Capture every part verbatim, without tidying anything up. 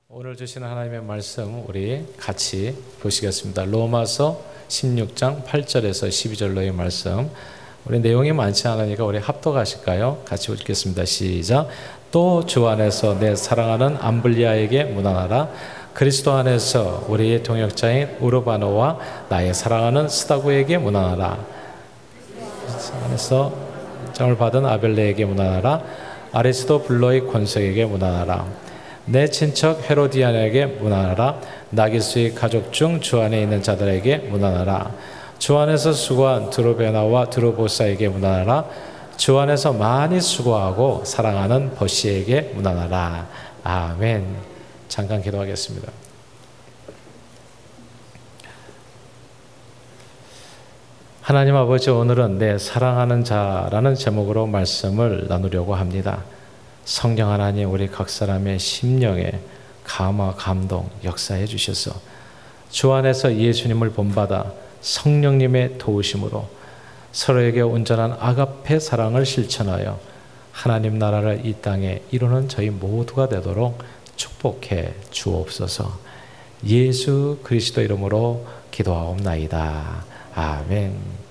오늘 주시는 하나님의 말씀 우리 같이 보시겠습니다. 로마서 십육 장 팔 절에서 십이 절로의 말씀. 우리 내용이 많지 않으니까 우리 합독하실까요? 같이 읽겠습니다. 시작. 또 주 안에서 내 사랑하는 암블리아에게 문안하라. 그리스도 안에서 우리의 동역자인 우르바노와 나의 사랑하는 스다고에게 문안하라. 안에서 장을 받은 아벨레에게 문안하라. 아리스도블로의 권석에게 문안하라. 내 친척 헤로디안에게 문안하라. 나기수의 가족 중 주 안에 있는 자들에게 문안하라. 주 안에서 수고한 드로베나와 드로보사에게 문안하라. 주 안에서 많이 수고하고 사랑하는 버시에게 문안하라. 아멘. 잠깐 기도하겠습니다. 하나님 아버지, 오늘은 내 사랑하는 자라는 제목으로 말씀을 나누려고 합니다. 성령 하나님, 우리 각 사람의 심령에 감화, 감동, 역사해 주셔서 주 안에서 예수님을 본받아 성령님의 도우심으로 서로에게 온전한 아가페 사랑을 실천하여 하나님 나라를 이 땅에 이루는 저희 모두가 되도록 축복해 주옵소서. 예수 그리스도 이름으로 기도하옵나이다. 아멘.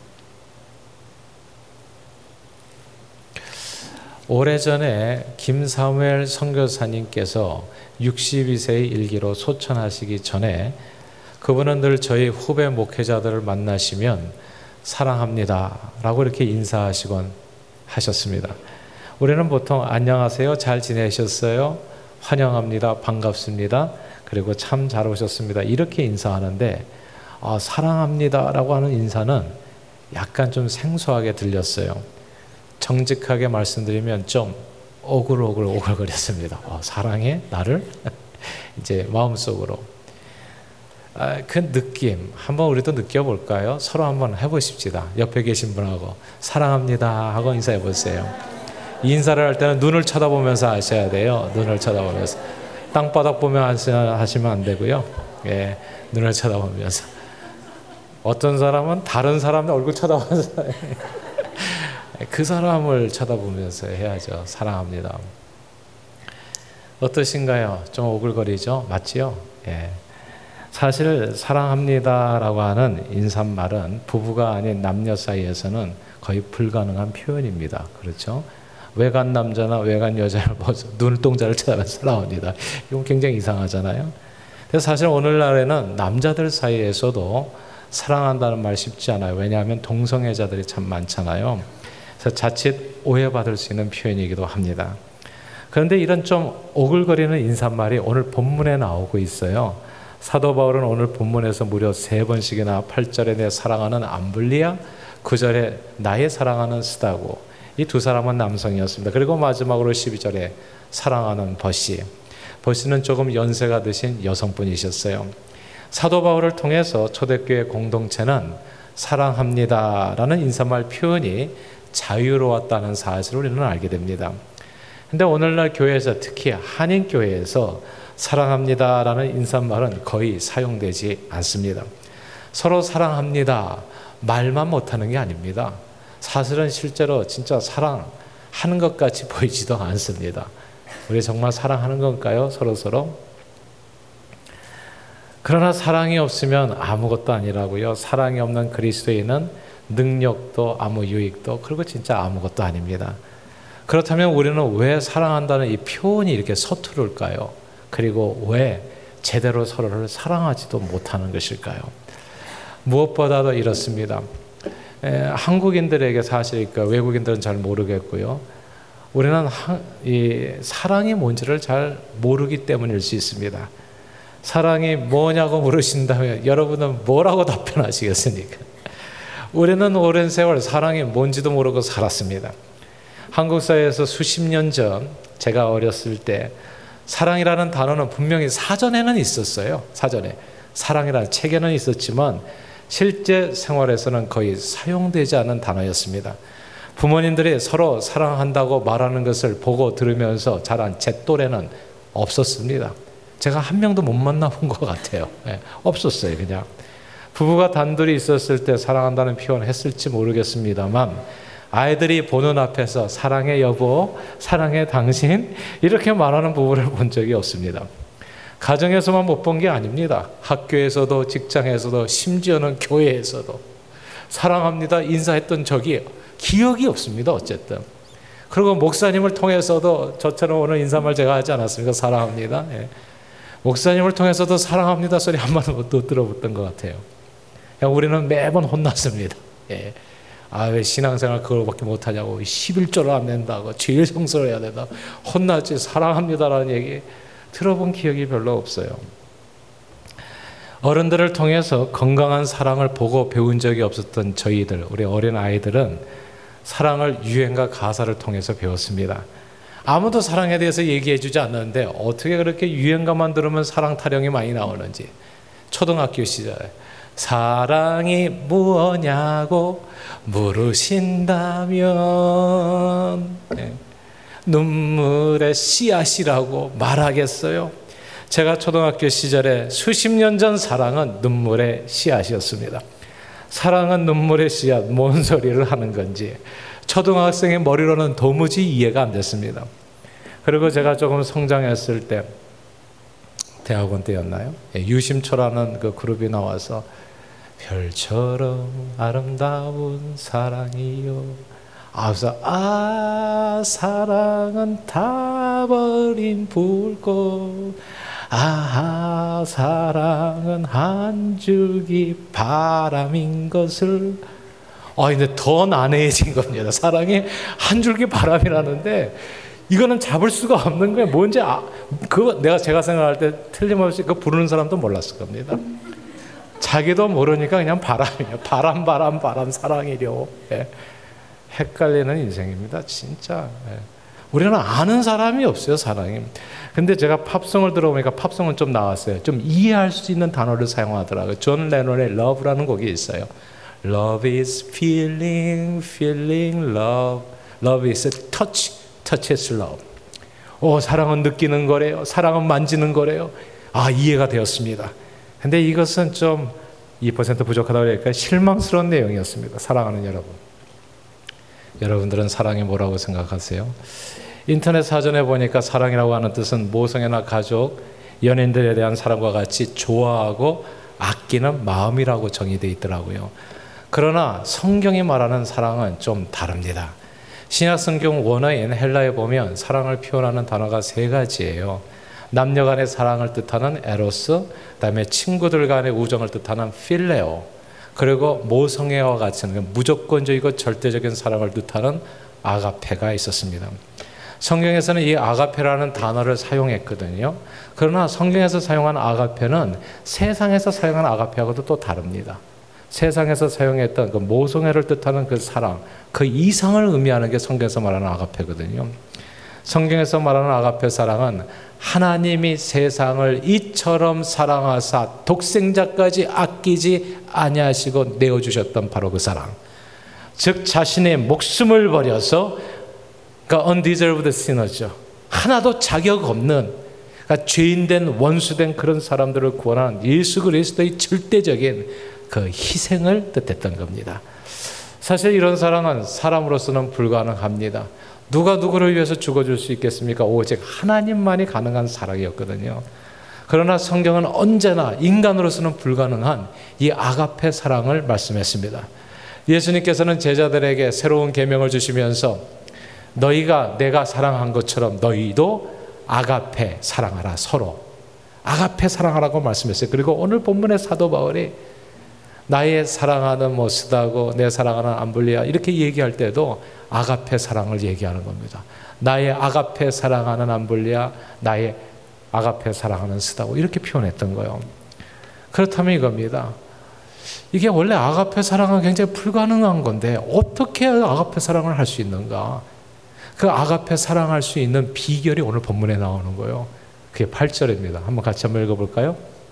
오래전에 김사무엘 선교사님께서 육십이 세의 일기로 소천하시기 전에 그분은 늘 저희 후배 목회자들을 만나시면 사랑합니다 라고 이렇게 인사하시곤 하셨습니다. 우리는 보통 안녕하세요, 잘 지내셨어요, 환영합니다, 반갑습니다, 그리고 참 잘 오셨습니다 이렇게 인사하는데 아, 사랑합니다 라고 하는 인사는 약간 좀 생소하게 들렸어요. 정직하게 말씀드리면 좀 오글오글 오글거렸습니다. 어, 사랑해? 나를? 이제 마음속으로. 아, 그 느낌 한번 우리도 느껴볼까요? 서로 한번 해보십시다. 옆에 계신 분하고 사랑합니다 하고 인사해 보세요. 인사를 할 때는 눈을 쳐다보면서 하셔야 돼요. 눈을 쳐다보면서. 땅바닥 보며 하시면 안 되고요. 예, 눈을 쳐다보면서. 어떤 사람은 다른 사람 얼굴 쳐다보면서 그 사람을 쳐다보면서 해야죠. 사랑합니다. 어떠신가요? 좀 오글거리죠? 맞지요? 예. 사실 사랑합니다라고 하는 인사말은 부부가 아닌 남녀 사이에서는 거의 불가능한 표현입니다. 그렇죠? 외간 남자나 외간 여자를 보서 눈동자를 쳐다보면서 사랑합니다. 이건 굉장히 이상하잖아요. 그래서 사실 오늘날에는 남자들 사이에서도 사랑한다는 말 쉽지 않아요. 왜냐하면 동성애자들이 참 많잖아요. 그래서 자칫 오해받을 수 있는 표현이기도 합니다. 그런데 이런 좀 오글거리는 인사말이 오늘 본문에 나오고 있어요. 사도 바울은 오늘 본문에서 무려 세 번씩이나 팔 절에 내 사랑하는 암블리아, 구 절에 나의 사랑하는 스다고, 이 두 사람은 남성이었습니다. 그리고 마지막으로 십이 절에 사랑하는 버시, 버시는 조금 연세가 드신 여성분이셨어요. 사도 바울을 통해서 초대교회 공동체는 사랑합니다라는 인사말 표현이 자유로웠다는 사실을 우리는 알게 됩니다. 근데 오늘날 교회에서, 특히 한인교회에서 사랑합니다라는 인사말은 거의 사용되지 않습니다. 서로 사랑합니다 말만 못하는 게 아닙니다. 사실은 실제로 진짜 사랑하는 것 같이 보이지도 않습니다. 우리 정말 사랑하는 건가요? 서로서로? 그러나 사랑이 없으면 아무것도 아니라고요. 사랑이 없는 그리스도인은 능력도 아무 유익도, 그리고 진짜 아무것도 아닙니다. 그렇다면 우리는 왜 사랑한다는 이 표현이 이렇게 서투를까요? 그리고 왜 제대로 서로를 사랑하지도 못하는 것일까요? 무엇보다도 이렇습니다. 에, 한국인들에게 사실, 그러니까 외국인들은 잘 모르겠고요. 우리는 하, 이 사랑이 뭔지를 잘 모르기 때문일 수 있습니다. 사랑이 뭐냐고 물으신다면 여러분은 뭐라고 답변하시겠습니까? 우리는 오랜 세월 사랑이 뭔지도 모르고 살았습니다. 한국 사회에서 수십 년 전 제가 어렸을 때 사랑이라는 단어는 분명히 사전에는 있었어요. 사전에. 사랑이라는 책에는 있었지만 실제 생활에서는 거의 사용되지 않은 단어였습니다. 부모님들이 서로 사랑한다고 말하는 것을 보고 들으면서 자란 제 또래는 없었습니다. 제가 한 명도 못 만나본 것 같아요. 네, 없었어요, 그냥. 부부가 단둘이 있었을 때 사랑한다는 표현을 했을지 모르겠습니다만 아이들이 보는 앞에서 사랑해 여보, 사랑해 당신 이렇게 말하는 부부를 본 적이 없습니다. 가정에서만 못 본 게 아닙니다. 학교에서도, 직장에서도, 심지어는 교회에서도 사랑합니다 인사했던 적이 기억이 없습니다. 어쨌든. 그리고 목사님을 통해서도 저처럼 오늘 인사말 제가 하지 않았습니까? 사랑합니다. 예. 목사님을 통해서도 사랑합니다 소리 한 번도 못 들어봤던 것 같아요. 그냥 우리는 매번 혼났습니다. 예. 아, 왜 신앙생활 그걸밖에 못하냐고, 십일조를 안 낸다고, 제일 성서를 해야 된다, 혼나지. 사랑합니다라는 얘기 들어본 기억이 별로 없어요. 어른들을 통해서 건강한 사랑을 보고 배운 적이 없었던 저희들, 우리 어린 아이들은 사랑을 유행과 가사를 통해서 배웠습니다. 아무도 사랑에 대해서 얘기해 주지 않는데 어떻게 그렇게 유행가만 들으면 사랑 타령이 많이 나오는지. 초등학교 시절에 사랑이 무엇냐고 물으신다면 네. 눈물의 씨앗이라고 말하겠어요? 제가 초등학교 시절에 수십 년 전 사랑은 눈물의 씨앗이었습니다. 사랑은 눈물의 씨앗, 뭔 소리를 하는 건지 초등학생의 머리로는 도무지 이해가 안 됐습니다. 그리고 제가 조금 성장했을 때, 대학원 때였나요? 유심초라는 그 그룹이 나와서 별처럼 아름다운 사랑이요. 아, 아 사랑은 타버린 불꽃, 아하 사랑은 한 줄기 바람인 것을. 아, 근데 더 난해해진 겁니다. 사랑이 한 줄기 바람이라는데 이거는 잡을 수가 없는 거예요. 뭔지 아, 그거 내가 제가 생각할 때 틀림없이 그 부르는 사람도 몰랐을 겁니다. 자기도 모르니까 그냥 바람이에요. 바람 바람 바람 사랑이려. 예. 헷갈리는 인생입니다. 진짜. 예. 우리는 아는 사람이 없어요. 사랑이. 근데 제가 팝송을 들어보니까 팝송은 좀 나왔어요. 좀 이해할 수 있는 단어를 사용하더라고요. 존 레논의 Love라는 곡이 있어요. Love is feeling, feeling love. Love is touch, touch is love. 오, 사랑은 느끼는 거래요. 사랑은 만지는 거래요. 아, 이해가 되었습니다. 근데 이것은 좀 이 퍼센트 부족하다고 그러니까 실망스러운 내용이었습니다. 사랑하는 여러분. 여러분들은 사랑이 뭐라고 생각하세요? 인터넷 사전에 보니까 사랑이라고 하는 뜻은 모성애나 가족, 연인들에 대한 사랑과 같이 좋아하고 아끼는 마음이라고 정의되어 있더라고요. 그러나 성경이 말하는 사랑은 좀 다릅니다. 신약성경 원어인 헬라에 보면 사랑을 표현하는 단어가 세 가지예요. 남녀 간의 사랑을 뜻하는 에로스, 그다음에 친구들 간의 우정을 뜻하는 필레오, 그리고 모성애와 같은 무조건적이고 절대적인 사랑을 뜻하는 아가페가 있었습니다. 성경에서는 이 아가페라는 단어를 사용했거든요. 그러나 성경에서 사용한 아가페는 세상에서 사용한 아가페하고도 또 다릅니다. 세상에서 사용했던 그 모성애를 뜻하는 그 사랑, 그 이상을 의미하는 게 성경에서 말하는 아가페거든요. 성경에서 말하는 아가페 사랑은 하나님이 세상을 이처럼 사랑하사 독생자까지 아끼지 아니하시고 내어주셨던 바로 그 사랑. 즉 자신의 목숨을 버려서, 그러니까 undeserved sinner죠. 하나도 자격 없는, 그러니까 죄인된 원수된 그런 사람들을 구원하는 예수 그리스도의 절대적인 그 희생을 뜻했던 겁니다. 사실 이런 사랑은 사람으로서는 불가능합니다. 누가 누구를 위해서 죽어줄 수 있겠습니까? 오직 하나님만이 가능한 사랑이었거든요. 그러나 성경은 언제나 인간으로서는 불가능한 이 아가페 사랑을 말씀했습니다. 예수님께서는 제자들에게 새로운 계명을 주시면서 너희가 내가 사랑한 것처럼 너희도 아가페 사랑하라. 서로 아가페 사랑하라고 말씀했어요. 그리고 오늘 본문의 사도 바울이 나의 사랑하는 뭐 스다고 내 사랑하는 암블리아 이렇게 얘기할 때도 아가페 사랑을 얘기하는 겁니다. 나의 아가페 사랑하는 암블리아, 나의 아가페 사랑하는 스다고 이렇게 표현했던 거예요. 그렇다면 이겁니다. 이게 원래 아가페 사랑은 굉장히 불가능한 건데 어떻게 아가페 사랑을 할 수 있는가? 그 아가페 사랑할 수 있는 비결이 오늘 본문에 나오는 거예요. 그게 팔 절입니다. 한번 같이 한번 읽어볼까요?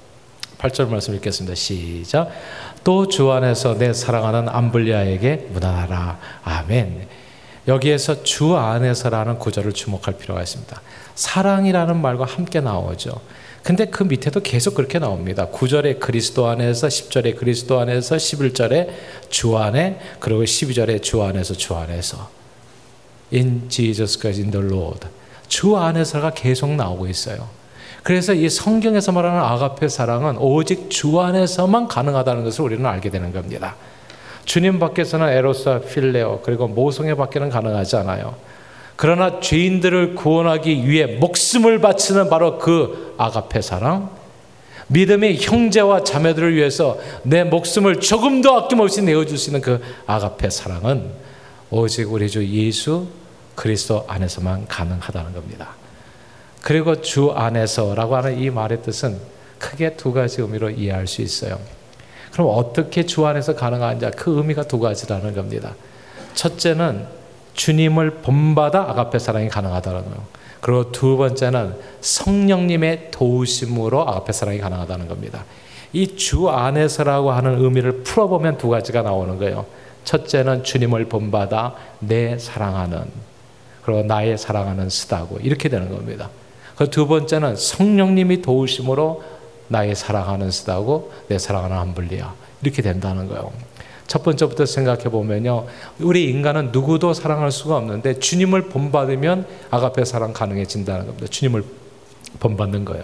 팔 절 말씀 읽겠습니다. 시작. 또 주 안에서 내 사랑하는 암블리아에게 문안하라. 아멘. 여기에서 주 안에서라는 구절을 주목할 필요가 있습니다. 사랑이라는 말과 함께 나오죠. 근데 그 밑에도 계속 그렇게 나옵니다. 구 절에 그리스도 안에서, 십 절에 그리스도 안에서, 십일 절에 주 안에, 그리고 십이 절에 주 안에서, 주 안에서. In Jesus Christ, in the Lord. 주 안에서가 계속 나오고 있어요. 그래서 이 성경에서 말하는 아가페 사랑은 오직 주 안에서만 가능하다는 것을 우리는 알게 되는 겁니다. 주님 밖에서는 에로스와 필레오 그리고 모성애 밖에는 가능하지 않아요. 그러나 죄인들을 구원하기 위해 목숨을 바치는 바로 그 아가페 사랑, 믿음의 형제와 자매들을 위해서 내 목숨을 조금도 아낌없이 내어줄 수 있는 그 아가페 사랑은 오직 우리 주 예수 그리스도 안에서만 가능하다는 겁니다. 그리고 주 안에서라고 하는 이 말의 뜻은 크게 두 가지 의미로 이해할 수 있어요. 그럼 어떻게 주 안에서 가능한지 그 의미가 두 가지라는 겁니다. 첫째는 주님을 본받아 아가페 사랑이 가능하다는 거예요. 그리고 두 번째는 성령님의 도우심으로 아가페 사랑이 가능하다는 겁니다. 이 주 안에서라고 하는 의미를 풀어보면 두 가지가 나오는 거예요. 첫째는 주님을 본받아 내 사랑하는, 그리고 나의 사랑하는 쓰다고 이렇게 되는 겁니다. 그 두 번째는 성령님이 도우심으로 나의 사랑하는 쓰다고 내 사랑하는 함블리아 이렇게 된다는 거예요. 첫 번째부터 생각해 보면요, 우리 인간은 누구도 사랑할 수가 없는데 주님을 본받으면 아가페 사랑 가능해진다는 겁니다. 주님을 본받는 거예요.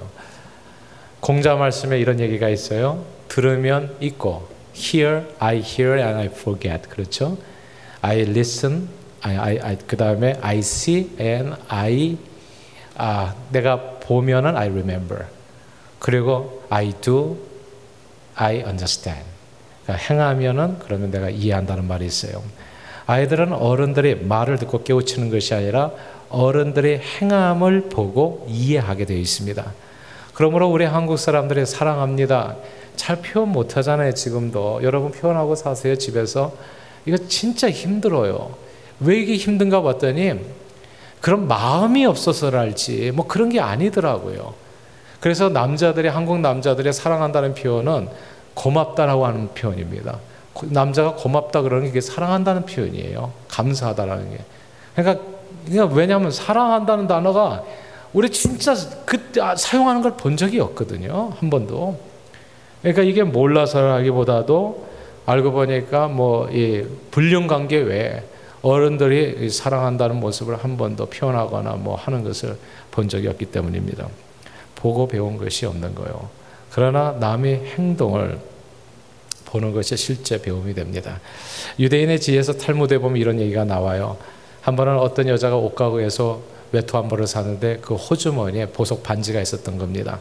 공자 말씀에 이런 얘기가 있어요. 들으면 잊고, hear, I hear and I forget. 그렇죠? I listen, I, I, I, 그 다음에 I see and I, 아, 내가 보면은 I remember. 그리고 I do, I understand. 그러니까 행하면은 그러면 내가 이해한다는 말이 있어요. 아이들은 어른들이 말을 듣고 깨우치는 것이 아니라 어른들의 행함을 보고 이해하게 되어 있습니다. 그러므로 우리 한국 사람들이 사랑합니다 잘 표현 못하잖아요. 지금도 여러분 표현하고 사세요. 집에서. 이거 진짜 힘들어요. 왜 이게 힘든가 봤더니 그런 마음이 없어서랄지 뭐 그런 게 아니더라고요. 그래서 남자들이, 한국 남자들이 사랑한다는 표현은 고맙다라고 하는 표현입니다. 남자가 고맙다 그러는 게 이게 사랑한다는 표현이에요. 감사하다라는 게. 그러니까, 그러니까 왜냐하면 사랑한다는 단어가 우리 진짜 그때 사용하는 걸 본 적이 없거든요. 한 번도. 그러니까 이게 몰라서라기보다도 알고 보니까 뭐 이 불륜 관계 외에 어른들이 사랑한다는 모습을 한 번도 표현하거나 뭐 하는 것을 본 적이 없기 때문입니다. 보고 배운 것이 없는 거예요. 그러나 남의 행동을 보는 것이 실제 배움이 됩니다. 유대인의 지혜에서 탈무드에 보면 이런 얘기가 나와요. 한 번은 어떤 여자가 옷가게에서 외투 한 벌을 사는데 그 호주머니에 보석 반지가 있었던 겁니다.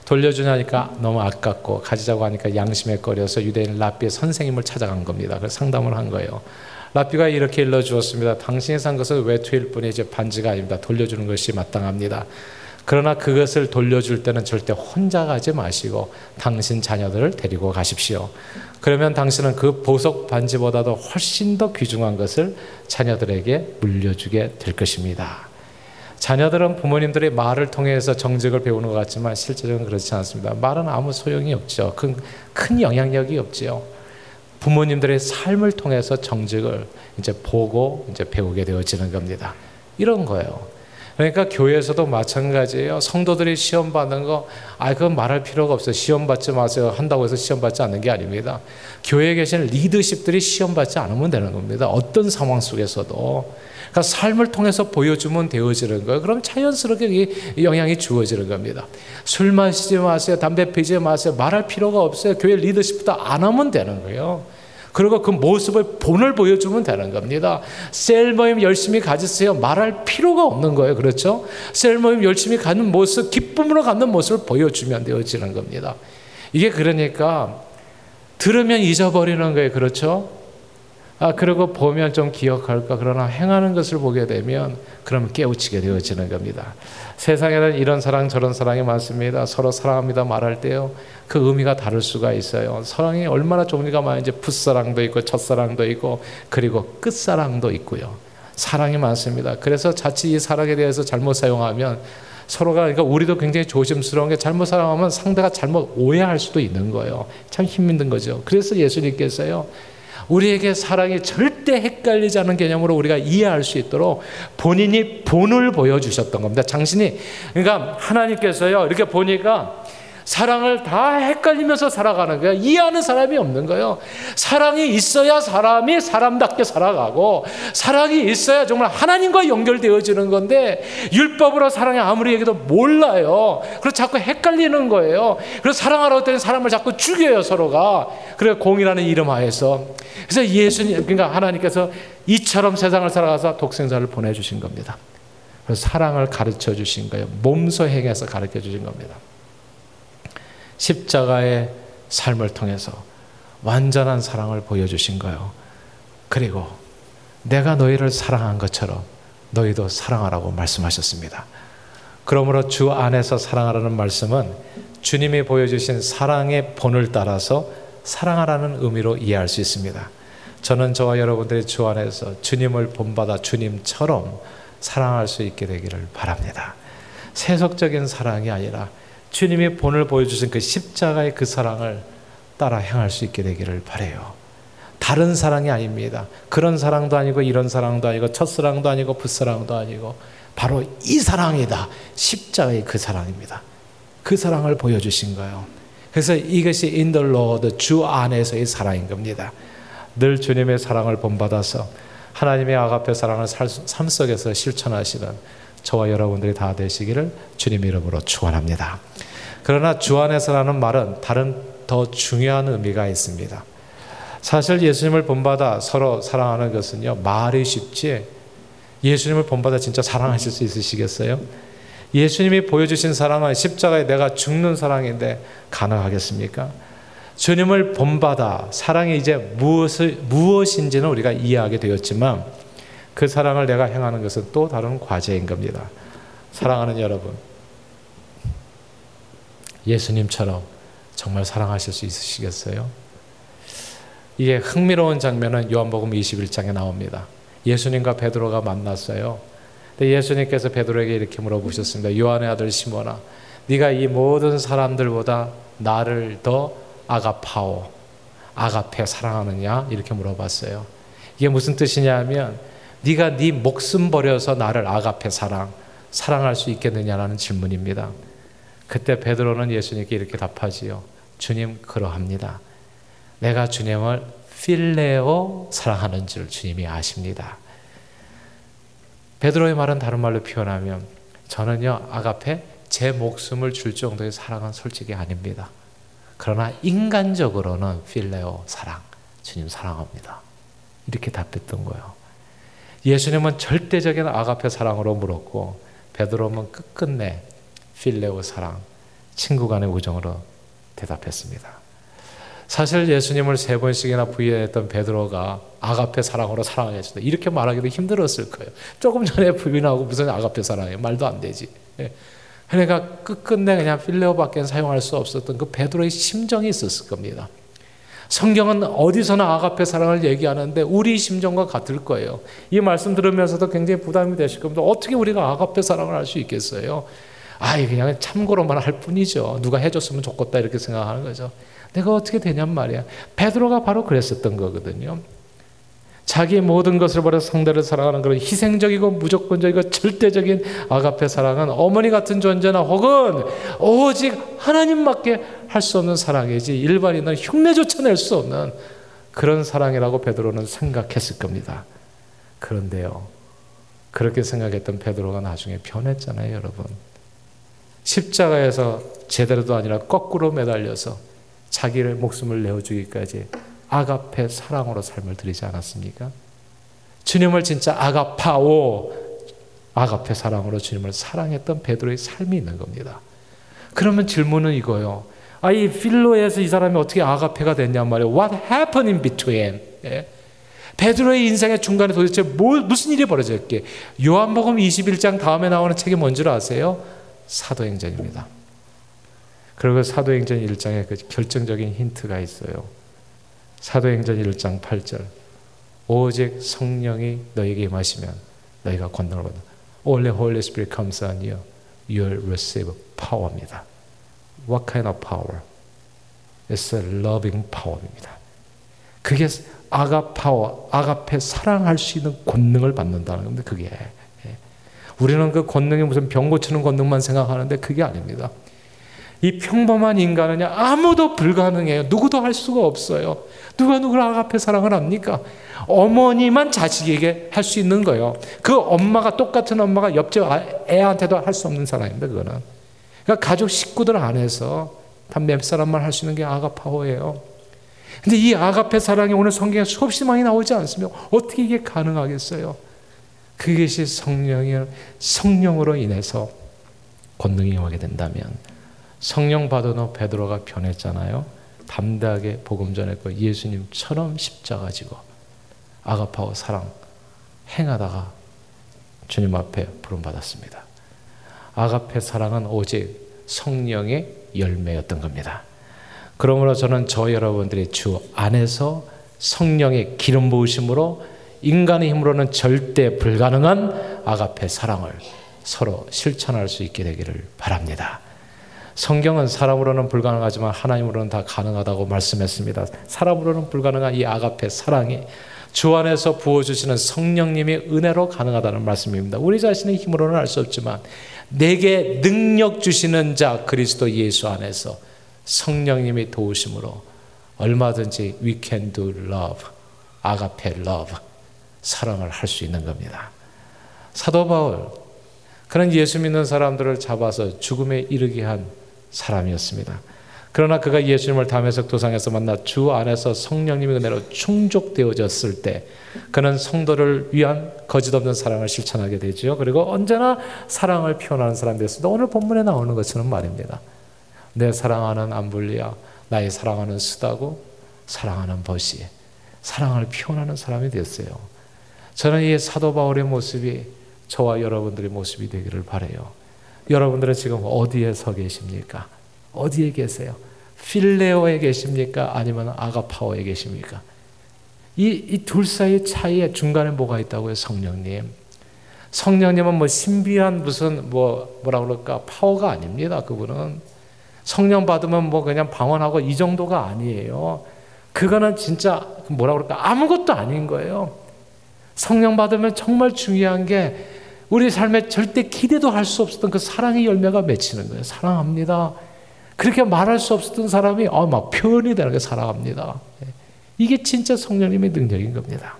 돌려주냐니까 너무 아깝고 가지자고 하니까 양심에 꺼려서 유대인 랍비의 선생님을 찾아간 겁니다. 그래서 상담을 한 거예요. 랍비가 이렇게 일러주었습니다. 당신이 산 것은 외투일 뿐이지 반지가 아닙니다. 돌려주는 것이 마땅합니다. 그러나 그것을 돌려줄 때는 절대 혼자 가지 마시고 당신 자녀들을 데리고 가십시오. 그러면 당신은 그 보석 반지보다도 훨씬 더 귀중한 것을 자녀들에게 물려주게 될 것입니다. 자녀들은 부모님들이 말을 통해서 정직을 배우는 것 같지만 실제적으로 그렇지 않습니다. 말은 아무 소용이 없죠. 큰, 큰 영향력이 없죠. 부모님들의 삶을 통해서 정직을 이제 보고 이제 배우게 되어지는 겁니다. 이런 거예요. 그러니까 교회에서도 마찬가지예요. 성도들이 시험 받는 거, 아, 그건 말할 필요가 없어요. 시험 받지 마세요. 한다고 해서 시험 받지 않는 게 아닙니다. 교회에 계신 리더십들이 시험 받지 않으면 되는 겁니다. 어떤 상황 속에서도. 그러니까 삶을 통해서 보여주면 되어지는 거예요. 그럼 자연스럽게 영향이 주어지는 겁니다. 술 마시지 마세요. 담배 피지 마세요. 말할 필요가 없어요. 교회 리더십부터 안 하면 되는 거예요. 그리고 그 모습을 본을 보여주면 되는 겁니다. 셀 모임 열심히 가지세요. 말할 필요가 없는 거예요. 그렇죠? 셀 모임 열심히 가는 모습, 기쁨으로 갖는 모습을 보여주면 되어지는 겁니다. 이게 그러니까 들으면 잊어버리는 거예요. 그렇죠? 아, 그리고 보면 좀 기억할까? 그러나 행하는 것을 보게 되면 그러면 깨우치게 되어지는 겁니다. 세상에는 이런 사랑 저런 사랑이 많습니다. 서로 사랑합니다 말할 때요, 그 의미가 다를 수가 있어요. 사랑이 얼마나 종류가 많은지 풋사랑도 있고 첫사랑도 있고 그리고 끝사랑도 있고요. 사랑이 많습니다. 그래서 자칫 이 사랑에 대해서 잘못 사용하면 서로가, 그러니까 우리도 굉장히 조심스러운 게 잘못 사용하면 상대가 잘못 오해할 수도 있는 거예요. 참 힘든 거죠. 그래서 예수님께서요, 우리에게 사랑이 절대 헷갈리지 않은 개념으로 우리가 이해할 수 있도록 본인이 본을 보여주셨던 겁니다. 당신이, 그러니까 하나님께서요, 이렇게 보니까 사랑을 다 헷갈리면서 살아가는 거예요. 이해하는 사람이 없는 거예요. 사랑이 있어야 사람이 사람답게 살아가고, 사랑이 있어야 정말 하나님과 연결되어지는 건데, 율법으로 사랑이 아무리 얘기해도 몰라요. 그래서 자꾸 헷갈리는 거예요. 그래서 사랑하라고 했더니 사람을 자꾸 죽여요, 서로가. 그래, 공이라는 이름 하에서. 그래서 예수님, 그러니까 하나님께서 이처럼 세상을 살아가서 독생자를 보내주신 겁니다. 그래서 사랑을 가르쳐 주신 거예요. 몸소 행해서 가르쳐 주신 겁니다. 십자가의 삶을 통해서 완전한 사랑을 보여주신 거예요. 그리고 내가 너희를 사랑한 것처럼 너희도 사랑하라고 말씀하셨습니다. 그러므로 주 안에서 사랑하라는 말씀은 주님이 보여주신 사랑의 본을 따라서 사랑하라는 의미로 이해할 수 있습니다. 저는 저와 여러분들이 주 안에서 주님을 본받아 주님처럼 사랑할 수 있게 되기를 바랍니다. 세속적인 사랑이 아니라 주님이 본을 보여주신 그 십자가의 그 사랑을 따라 행할 수 있게 되기를 바라요. 다른 사랑이 아닙니다. 그런 사랑도 아니고 이런 사랑도 아니고 첫사랑도 아니고 풋사랑도 아니고 바로 이 사랑이다. 십자가의 그 사랑입니다. 그 사랑을 보여주신 거예요. 그래서 이것이 in the Lord, 주 안에서의 사랑인 겁니다. 늘 주님의 사랑을 본받아서 하나님의 아가페 사랑을 삶 속에서 실천하시는 저와 여러분들이 다 되시기를 주님 이름으로 축원합니다. 그러나 주 안에서라는 말은 다른 더 중요한 의미가 있습니다. 사실 예수님을 본받아 서로 사랑하는 것은요, 말이 쉽지 예수님을 본받아 진짜 사랑하실 수 있으시겠어요? 예수님이 보여주신 사랑은 십자가에 내가 죽는 사랑인데 가능하겠습니까? 주님을 본받아 사랑이 이제 무엇을, 무엇인지는 우리가 이해하게 되었지만 그 사랑을 내가 행하는 것은 또 다른 과제인 겁니다. 사랑하는 여러분, 예수님처럼 정말 사랑하실 수 있으시겠어요? 이게 흥미로운 장면은 요한복음 이십일 장에 나옵니다. 예수님과 베드로가 만났어요. 근데 예수님께서 베드로에게 이렇게 물어보셨습니다. 요한의 아들 시몬아, 네가 이 모든 사람들보다 나를 더 아가파오, 아가페 사랑하느냐? 이렇게 물어봤어요. 이게 무슨 뜻이냐 하면 네가 네 목숨 버려서 나를 아가페 사랑, 사랑할 수 있겠느냐라는 질문입니다. 그때 베드로는 예수님께 이렇게 답하지요. 주님, 그러합니다. 내가 주님을 필레오 사랑하는 줄 주님이 아십니다. 베드로의 말은 다른 말로 표현하면 저는요, 아가페 제 목숨을 줄 정도의 사랑은 솔직히 아닙니다. 그러나 인간적으로는 필레오 사랑, 주님 사랑합니다. 이렇게 답했던 거예요. 예수님은 절대적인 아가페 사랑으로 물었고 베드로는 끝끝내 필레오 사랑, 친구 간의 우정으로 대답했습니다. 사실 예수님을 세 번씩이나 부인했던 베드로가 아가페 사랑으로 사랑했다 이렇게 말하기도 힘들었을 거예요. 조금 전에 부인하고 무슨 아가페 사랑이에요. 말도 안 되지. 그러니까 끝끝내 그냥 필레오밖에 사용할 수 없었던 그 베드로의 심정이 있었을 겁니다. 성경은 어디서나 아가페 사랑을 얘기하는데 우리 심정과 같을 거예요. 이 말씀 들으면서도 굉장히 부담이 되실 겁니다. 어떻게 우리가 아가페 사랑을 할 수 있겠어요? 아, 그냥 참고로만 할 뿐이죠. 누가 해줬으면 좋겠다 이렇게 생각하는 거죠. 내가 어떻게 되냔 말이야. 베드로가 바로 그랬었던 거거든요. 자기 모든 것을 버려 상대를 사랑하는 그런 희생적이고 무조건적이고 절대적인 아가페 사랑은 어머니 같은 존재나 혹은 오직 하나님밖에 할 수 없는 사랑이지 일반인은 흉내조차 낼 수 없는 그런 사랑이라고 베드로는 생각했을 겁니다. 그런데요, 그렇게 생각했던 베드로가 나중에 변했잖아요, 여러분. 십자가에서 제대로도 아니라 거꾸로 매달려서 자기를 목숨을 내어주기까지 아가페 사랑으로 삶을 드리지 않았습니까? 주님을 진짜 아가파오, 아가페 사랑으로 주님을 사랑했던 베드로의 삶이 있는 겁니다. 그러면 질문은 이거예요. 아, 이 필로에서 이 사람이 어떻게 아가페가 됐냔 말이에요. What happened in between? 예? 베드로의 인생의 중간에 도대체 뭐, 무슨 일이 벌어졌기에? 요한복음 이십일 장 다음에 나오는 책이 뭔 줄 아세요? 사도행전입니다. 그리고 사도행전 일 장에 그 결정적인 힌트가 있어요. 사도행전 일 장 팔 절, 오직 성령이 너에게 임하시면 너희가 권능을 받는다. Only Holy Spirit comes on you, you will receive power입니다. What kind of power? It's a loving power입니다. 그게 아가 파워, 아가페 사랑할 수 있는 권능을 받는다는 겁니다. 그게 우리는 그 권능이 무슨 병 고치는 권능만 생각하는데 그게 아닙니다. 이 평범한 인간은요, 아무도 불가능해요. 누구도 할 수가 없어요. 누가 누구를 아가페 사랑을 합니까? 어머니만 자식에게 할 수 있는 거예요. 그 엄마가, 똑같은 엄마가 옆집 애한테도 할 수 없는 사랑입니다. 그거는. 그러니까 가족 식구들 안에서 단 몇 사람만 할 수 있는 게 아가파오예요. 근데 이 아가페 사랑이 오늘 성경에 수없이 많이 나오지 않습니까? 어떻게 이게 가능하겠어요? 그것이 성령이, 성령으로 인해서 권능이 오게 된다면, 성령 받은 후 베드로가 변했잖아요. 담대하게 복음 전했고 예수님처럼 십자가 지고 아가파오 사랑 행하다가 주님 앞에 부름받았습니다. 아가페 사랑은 오직 성령의 열매였던 겁니다. 그러므로 저는 저 여러분들이 주 안에서 성령의 기름 부으심으로 인간의 힘으로는 절대 불가능한 아가페 사랑을 서로 실천할 수 있게 되기를 바랍니다. 성경은 사람으로는 불가능하지만 하나님으로는 다 가능하다고 말씀했습니다. 사람으로는 불가능한 이 아가페 사랑이 주 안에서 부어주시는 성령님의 은혜로 가능하다는 말씀입니다. 우리 자신의 힘으로는 할 수 없지만 내게 능력 주시는 자 그리스도 예수 안에서 성령님의 도우심으로 얼마든지 we can do love, 아가페 love, 사랑을 할 수 있는 겁니다. 사도 바울, 그는 예수 믿는 사람들을 잡아서 죽음에 이르게 한 사람이었습니다. 그러나 그가 예수님을 다메섹 도상에서 만나 주 안에서 성령님의 은혜로 충족되어졌을 때 그는 성도를 위한 거짓없는 사랑을 실천하게 되죠. 그리고 언제나 사랑을 표현하는 사람이 됐습니다. 오늘 본문에 나오는 것처럼 말입니다. 내 사랑하는 암블리아, 나의 사랑하는 스다고, 사랑하는 버시, 사랑을 표현하는 사람이 됐어요. 저는 이 사도 바울의 모습이 저와 여러분들의 모습이 되기를 바라요. 여러분들은 지금 어디에 서 계십니까? 어디에 계세요? 필레오에 계십니까? 아니면 아가파오에 계십니까? 이, 이 둘 사이의 차이에 중간에 뭐가 있다고요? 성령님. 성령님은 뭐 신비한 무슨 뭐 뭐라 그럴까? 파워가 아닙니다. 그분은 성령 받으면 뭐 그냥 방언하고 이 정도가 아니에요. 그거는 진짜 뭐라 그럴까? 아무것도 아닌 거예요. 성령 받으면 정말 중요한 게 우리 삶에 절대 기대도 할 수 없었던 그 사랑의 열매가 맺히는 거예요. 사랑합니다. 그렇게 말할 수 없었던 사람이 어, 막 표현이 되는 게 사랑합니다. 이게 진짜 성령님의 능력인 겁니다.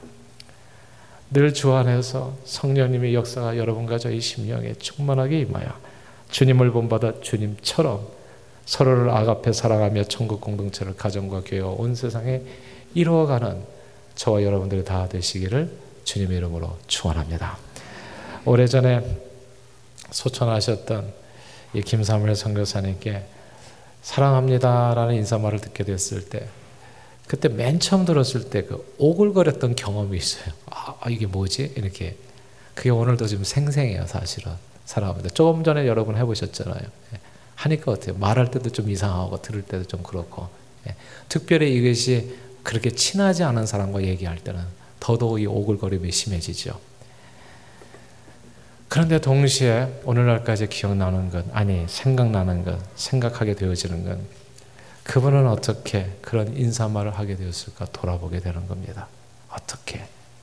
늘 주 안에서 성령님의 역사가 여러분과 저희 심령에 충만하게 임하여 주님을 본받아 주님처럼 서로를 아가페 사랑하며 천국 공동체를 가정과 교회와 온 세상에 이루어가는 저와 여러분들이 다 되시기를 주님의 이름으로 축원합니다. 오래전에 소천하셨던 이 김사무엘 선교사님께 사랑합니다라는 인사말을 듣게 됐을 때 그때 맨 처음 들었을 때 그 오글거렸던 경험이 있어요. 아, 이게 뭐지? 이렇게. 그게 오늘도 지금 생생해요, 사실은. 사랑합니다. 조금 전에 여러분 해보셨잖아요. 하니까 어때요? 말할 때도 좀 이상하고 들을 때도 좀 그렇고. 특별히 이것이 그렇게 친하지 않은 사람과 얘기할 때는 더더욱 이 오글거림이 심해지죠. 그런데 동시에 오늘날까지 기억나는 것, 아니 생각나는 것, 생각하게 되어지는 것, 그분은 어떻게 그런 인사말을 하게 되었을까 돌아보게 되는 겁니다. 어떻게?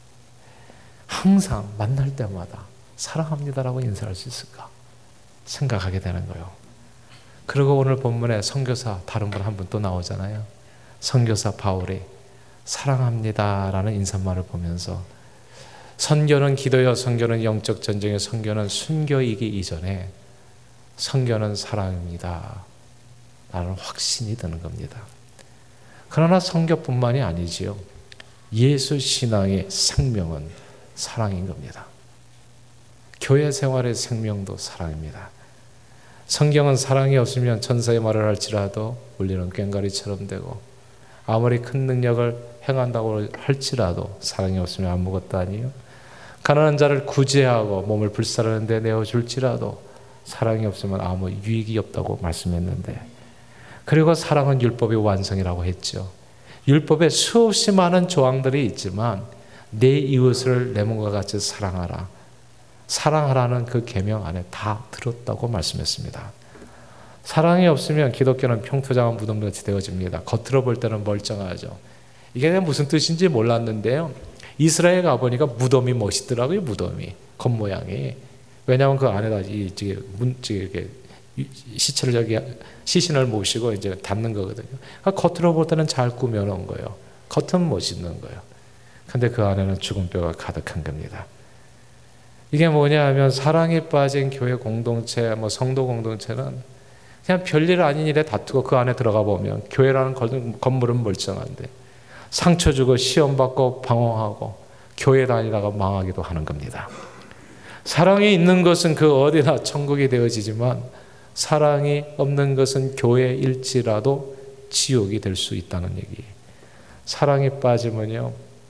항상 만날 때마다 사랑합니다라고 인사할 수 있을까 생각하게 되는 거예요. 그리고 오늘 본문에 선교사 다른 분 한 분 또 나오잖아요. 선교사 바울이 사랑합니다라는 인사말을 보면서 선교는 기도요, 선교는 영적 전쟁의 선교는 순교이기 이전에 선교는 사랑입니다 라는 확신이 드는 겁니다. 그러나 선교뿐만이 아니지요. 예수 신앙의 생명은 사랑인 겁니다. 교회 생활의 생명도 사랑입니다. 성경은 사랑이 없으면 천사의 말을 할지라도 울리는 꽹과리처럼 되고 아무리 큰 능력을 행한다고 할지라도 사랑이 없으면 아무것도 아니에요. 가난한 자를 구제하고 몸을 불사르는 데 내어줄지라도 사랑이 없으면 아무 유익이 없다고 말씀했는데, 그리고 사랑은 율법의 완성이라고 했죠. 율법에 수없이 많은 조항들이 있지만 내 이웃을 내 몸과 같이 사랑하라, 사랑하라는 그 계명 안에 다 들었다고 말씀했습니다. 사랑이 없으면 기독교는 평투장한 무덤같이 되어집니다. 겉으로 볼 때는 멀쩡하죠. 이게 무슨 뜻인지 몰랐는데요, 이스라엘 가보니까 무덤이 멋있더라고요. 무덤이 겉모양이. 왜냐하면 그 안에다 이 문 이렇게 시체를 저기 시신을 모시고 이제 담는 거거든요. 그러니까 겉으로 볼 때는 잘 꾸며놓은 거예요. 겉은 멋있는 거예요. 근데 그 안에는 죽은 뼈가 가득한 겁니다. 이게 뭐냐 하면 사랑에 빠진 교회 공동체, 뭐 성도 공동체는 그냥 별일 아닌 일에 다투고 그 안에 들어가 보면 교회라는 건물은 멀쩡한데 상처 주고 시험 받고 방황하고 교회 다니다가 망하기도 하는 겁니다. 사랑이 있는 것은 그 어디나 천국이 되어지지만 사랑이 없는 것은 교회일지라도 지옥이 될 수 있다는 얘기. 사랑에 빠지면요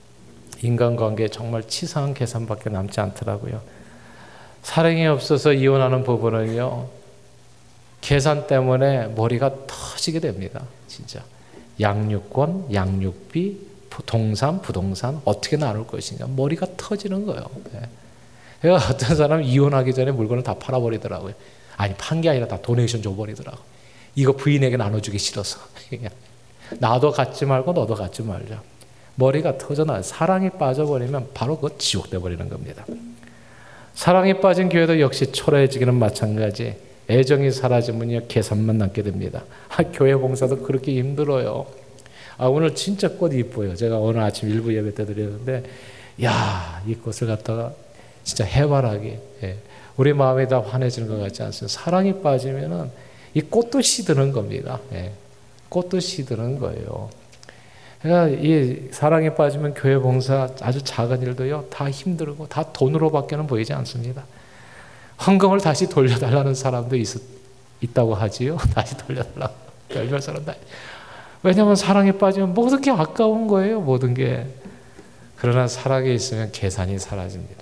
인간관계에 정말 치사한 계산밖에 남지 않더라고요. 사랑이 없어서 이혼하는 부부는요 계산 때문에 머리가 터지게 됩니다. 진짜 양육권, 양육비, 동산, 부동산 어떻게 나눌 것이냐 머리가 터지는 거예요. 네. 어떤 사람은 이혼하기 전에 물건을 다 팔아버리더라고요. 아니 판 게 아니라 다 도네이션 줘버리더라고. 이거 부인에게 나눠주기 싫어서. 나도 갖지 말고 너도 갖지 말자. 머리가 터져나요. 사랑에 빠져버리면 바로 그거 지옥 돼버리는 겁니다. 사랑에 빠진 교회도 역시 초라해지기는 마찬가지. 애정이 사라지면요 계산만 남게 됩니다. 아, 교회 봉사도 그렇게 힘들어요. 아, 오늘 진짜 꽃 이뻐요. 제가 오늘 아침 일부 예배 때 드렸는데 야, 이 꽃을 갖다가 진짜 해바라기 예. 우리 마음이 다 환해지는 것 같지 않습니까? 사랑이 빠지면은 이 꽃도 시드는 겁니다. 예. 꽃도 시드는 거예요. 그러니까 이 사랑에 빠지면 교회 봉사 아주 작은 일도요 다 힘들고 다 돈으로밖에는 보이지 않습니다. 헌금을 다시 돌려달라는 사람도 있, 있다고 하지요. 다시 돌려달라고 별별 사람 다. 왜냐하면 사랑에 빠지면 모든 게 아까운 거예요. 모든 게. 그러나 사랑에 있으면 계산이 사라집니다.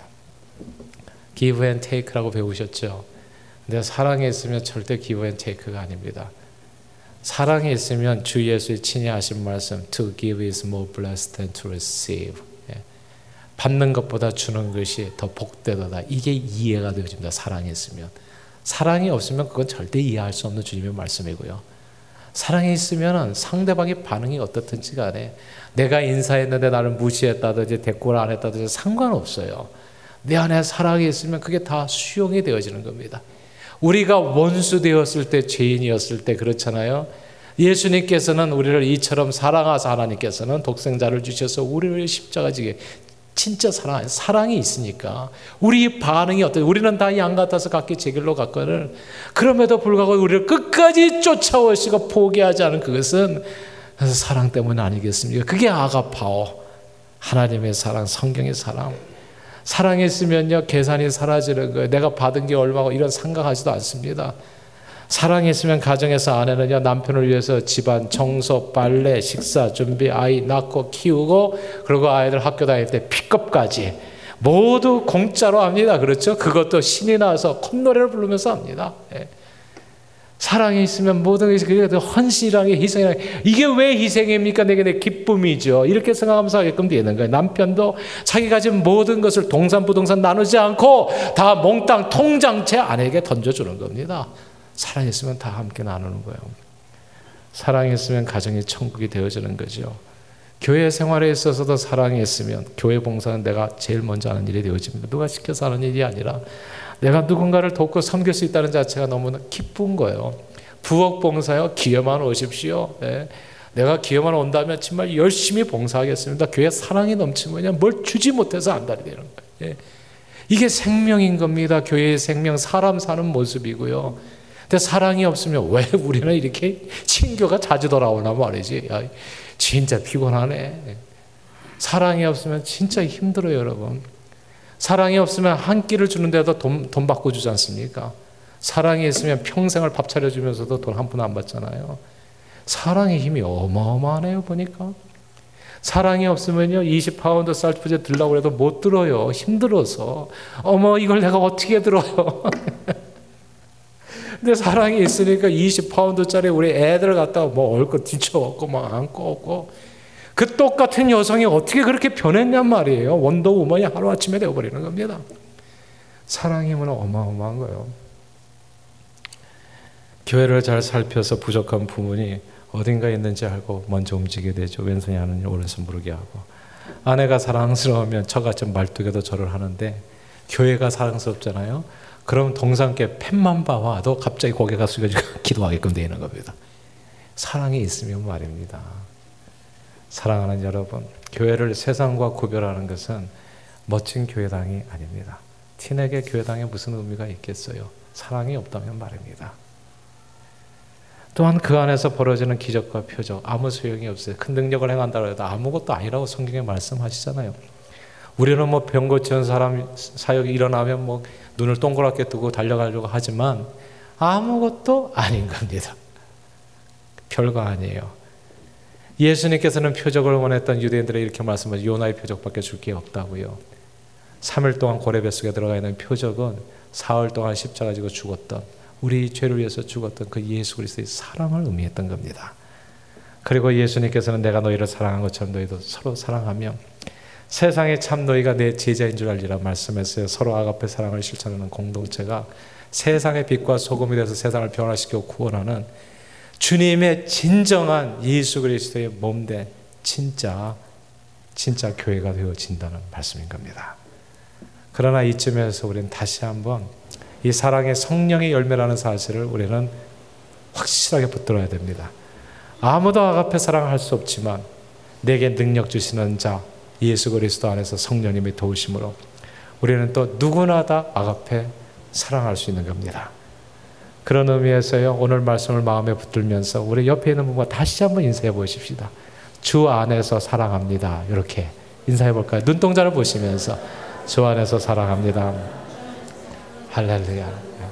give and take라고 배우셨죠. 근데 사랑에 있으면 절대 give and take가 아닙니다. 사랑에 있으면 주 예수의 친히 하신 말씀 to give is more blessed than to receive. 예. 받는 것보다 주는 것이 더 복되도다. 이게 이해가 되어집니다. 사랑이 있으면. 사랑이 없으면 그건 절대 이해할 수 없는 주님의 말씀이고요. 사랑이 있으면 상대방의 반응이 어떻든지 간에 내가 인사했는데 나를 무시했다든지 대꾸를 안 했다든지 상관없어요. 내 안에 사랑이 있으면 그게 다 수용이 되어지는 겁니다. 우리가 원수 되었을 때, 죄인이었을 때 그렇잖아요. 예수님께서는 우리를 이처럼 사랑하사 하나님께서는 독생자를 주셔서 우리를 십자가지게 진짜 사랑, 사랑이 있으니까 우리 반응이 어때요? 우리는 다 양 같아서 각기 제 길로 갔거늘 그럼에도 불구하고 우리를 끝까지 쫓아오시고 포기하지 않은 그것은 사랑 때문 아니겠습니까? 그게 아가파오, 하나님의 사랑, 성경의 사랑. 사랑이 있으면요 계산이 사라지는 거예요. 내가 받은 게 얼마고 이런 생각하지도 않습니다. 사랑이 있으면 가정에서 아내는요 남편을 위해서 집안 청소, 빨래, 식사 준비, 아이 낳고 키우고 그리고 아이들 학교 다닐 때 픽업까지 모두 공짜로 합니다. 그렇죠? 그것도 신이 나서 콧노래를 부르면서 합니다. 예. 사랑이 있으면 모든 것이 그게 헌신이라는 게 희생이라는 게 이게 왜 희생입니까? 내게 내 기쁨이죠. 이렇게 생각하면서 하게끔 되는 거예요. 남편도 자기 가진 모든 것을 동산 부동산 나누지 않고 다 몽땅 통장 제 아내에게 던져주는 겁니다. 사랑이 있으면 다 함께 나누는 거예요. 사랑이 있으면 가정이 천국이 되어지는 거죠. 교회 생활에 있어서도 사랑이 있으면 교회 봉사는 내가 제일 먼저 하는 일이 되어집니다. 누가 시켜서 하는 일이 아니라 내가 누군가를 돕고 섬길 수 있다는 자체가 너무나 기쁜 거예요. 부엌 봉사요. 기회만 오십시오. 네. 내가 기회만 온다면 정말 열심히 봉사하겠습니다. 교회 사랑이 넘치면 뭘 주지 못해서 안달이 되는 거예요. 네. 이게 생명인 겁니다. 교회의 생명, 사람 사는 모습이고요. 근데 사랑이 없으면 왜 우리는 이렇게 친교가 자주 돌아오나 말이지. 야, 진짜 피곤하네. 사랑이 없으면 진짜 힘들어요, 여러분. 사랑이 없으면 한 끼를 주는데도 돈, 돈 받고 주지 않습니까? 사랑이 있으면 평생을 밥 차려주면서도 돈 한 푼 안 받잖아요. 사랑의 힘이 어마어마하네요, 보니까. 사랑이 없으면요, 이십 파운드 쌀푸제 들라고 해도 못 들어요. 힘들어서. 어머, 이걸 내가 어떻게 들어요? 근데 사랑이 있으니까 이십 파운드짜리 우리 애들 갖다가 뭐 얼껏 뒤쳐갖고 막 안고 없고 그 똑같은 여성이 어떻게 그렇게 변했냔 말이에요. 원더우먼이 하루아침에 되어버리는 겁니다. 사랑이면 어마어마한 거예요. 교회를 잘 살펴서 부족한 부분이 어딘가 있는지 알고 먼저 움직이게 되죠. 왼손이 하는 일 오른손 부르게 하고. 아내가 사랑스러우면 저같이 말뚝에도 절을 하는데 교회가 사랑스럽잖아요. 그럼 동상께 펜만 봐와도 갑자기 고개가 숙여지고 기도하게끔 되는 겁니다. 사랑이 있으면 말입니다. 사랑하는 여러분, 교회를 세상과 구별하는 것은 멋진 교회당이 아닙니다. 티내게 교회당에 무슨 의미가 있겠어요? 사랑이 없다면 말입니다. 또한 그 안에서 벌어지는 기적과 표적 아무 소용이 없어요. 큰 능력을 행한다고 해도 아무것도 아니라고 성경에 말씀하시잖아요. 우리는 뭐 병 고치는 사람 사역이 일어나면 뭐 눈을 동그랗게 뜨고 달려가려고 하지만 아무것도 아닌 겁니다. 별거 아니에요. 예수님께서는 표적을 원했던 유대인들에 이렇게 말씀하시죠. 요나의 표적밖에 줄 게 없다고요. 삼 일 동안 고래 뱃속에 들어가 있는 표적은 사흘 동안 십자가 지고 죽었던, 우리 죄를 위해서 죽었던 그 예수 그리스도의 사랑을 의미했던 겁니다. 그리고 예수님께서는 내가 너희를 사랑한 것처럼 너희도 서로 사랑하며 세상에 참 너희가 내 제자인 줄 알리라 말씀했어요. 서로 아가페 사랑을 실천하는 공동체가 세상의 빛과 소금이 돼서 세상을 변화시켜 구원하는 주님의 진정한 예수 그리스도의 몸된 진짜 진짜 교회가 되어진다는 말씀인 겁니다. 그러나 이쯤에서 우리는 다시 한번 이 사랑의 성령의 열매라는 사실을 우리는 확실하게 붙들어야 됩니다. 아무도 아가페 사랑을 할 수 없지만 내게 능력 주시는 자 예수 그리스도 안에서 성령님의 도우심으로 우리는 또 누구나 다 아가페 사랑할 수 있는 겁니다. 그런 의미에서요, 오늘 말씀을 마음에 붙들면서 우리 옆에 있는 분과 다시 한번 인사해 보십시다. 주 안에서 사랑합니다. 이렇게 인사해 볼까요? 눈동자를 보시면서 주 안에서 사랑합니다. 할렐루야.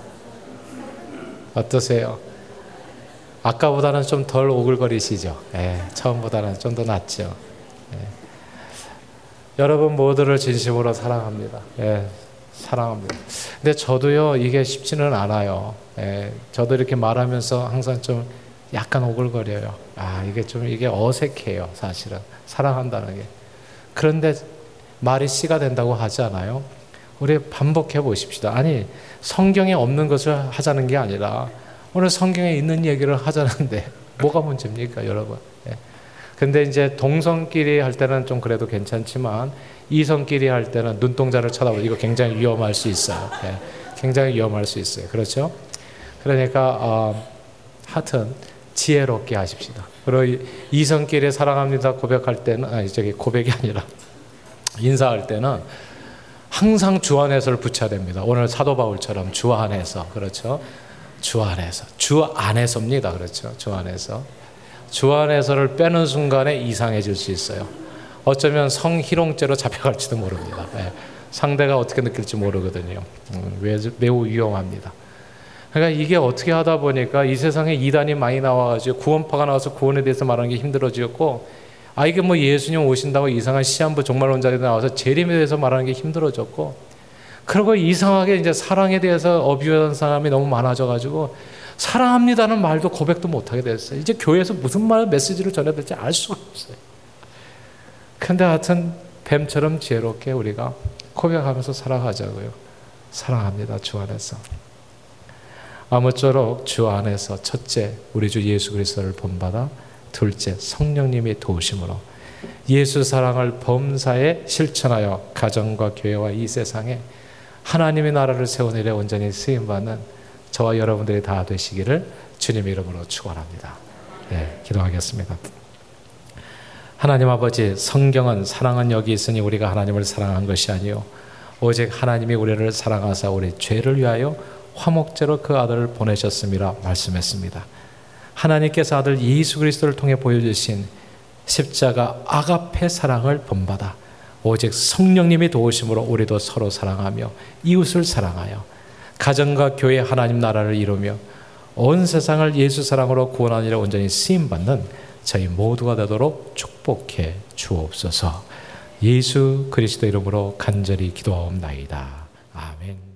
어떠세요? 아까보다는 좀 덜 오글거리시죠? 예, 처음보다는 좀 더 낫죠? 예. 여러분 모두를 진심으로 사랑합니다. 예, 사랑합니다. 근데 저도요, 이게 쉽지는 않아요. 예, 저도 이렇게 말하면서 항상 좀 약간 오글거려요. 아, 이게 좀 이게 어색해요, 사실은. 사랑한다는 게. 그런데 말이 씨가 된다고 하지 않아요? 우리 반복해 보십시다. 아니, 성경에 없는 것을 하자는 게 아니라 오늘 성경에 있는 얘기를 하자는데 뭐가 문제입니까, 여러분? 예. 근데 이제 동성끼리 할 때는 좀 그래도 괜찮지만 이성끼리 할 때는 눈동자를 쳐다보고 이거 굉장히 위험할 수 있어요. 예. 굉장히 위험할 수 있어요. 그렇죠? 그러니까 어, 하여튼 지혜롭게 하십시다. 그리고 이성끼리 사랑합니다 고백할 때는 아니 저기 고백이 아니라 인사할 때는 항상 주 안에서를 붙여야 됩니다. 오늘 사도 바울처럼 주 안에서, 그렇죠? 주 안에서, 주 안에서입니다. 그렇죠? 주 안에서. 주 안에서를 빼는 순간에 이상해질 수 있어요. 어쩌면 성희롱죄로 잡혀갈지도 모릅니다. 네. 상대가 어떻게 느낄지 모르거든요. 음, 매우 위험합니다. 그러니까 이게 어떻게 하다 보니까 이 세상에 이단이 많이 나와가지고 구원파가 나와서 구원에 대해서 말하는 게 힘들어지었고, 아 이게 뭐 예수님 오신다고 이상한 시한부 종말론자들이 나와서 재림에 대해서 말하는 게 힘들어졌고, 그리고 이상하게 이제 사랑에 대해서 어뷰하는 사람이 너무 많아져가지고 사랑합니다는 말도 고백도 못하게 됐어요. 이제 교회에서 무슨 말 메시지를 전해야 될지 알 수가 없어요. 근데 하여튼 뱀처럼 지혜롭게 우리가 고백하면서 살아가자고요. 사랑합니다, 주 안에서. 아무쪼록 주 안에서 첫째 우리 주 예수 그리스도를 본받아, 둘째 성령님의 도우심으로 예수 사랑을 범사에 실천하여 가정과 교회와 이 세상에 하나님의 나라를 세우는 일에 온전히 쓰임받는 저와 여러분들이 다 되시기를 주님의 이름으로 축원합니다. 네, 기도하겠습니다. 하나님 아버지, 성경은 사랑은 여기 있으니 우리가 하나님을 사랑한 것이 아니요 오직 하나님이 우리를 사랑하사 우리 죄를 위하여 화목제로 그 아들을 보내셨음이라 말씀했습니다. 하나님께서 아들 예수 그리스도를 통해 보여주신 십자가 아가페 사랑을 본받아 오직 성령님의 도우심으로 우리도 서로 사랑하며 이웃을 사랑하여 가정과 교회 하나님 나라를 이루며 온 세상을 예수 사랑으로 구원하는 일에 온전히 쓰임받는 저희 모두가 되도록 축복해 주옵소서. 예수 그리스도 이름으로 간절히 기도하옵나이다. 아멘.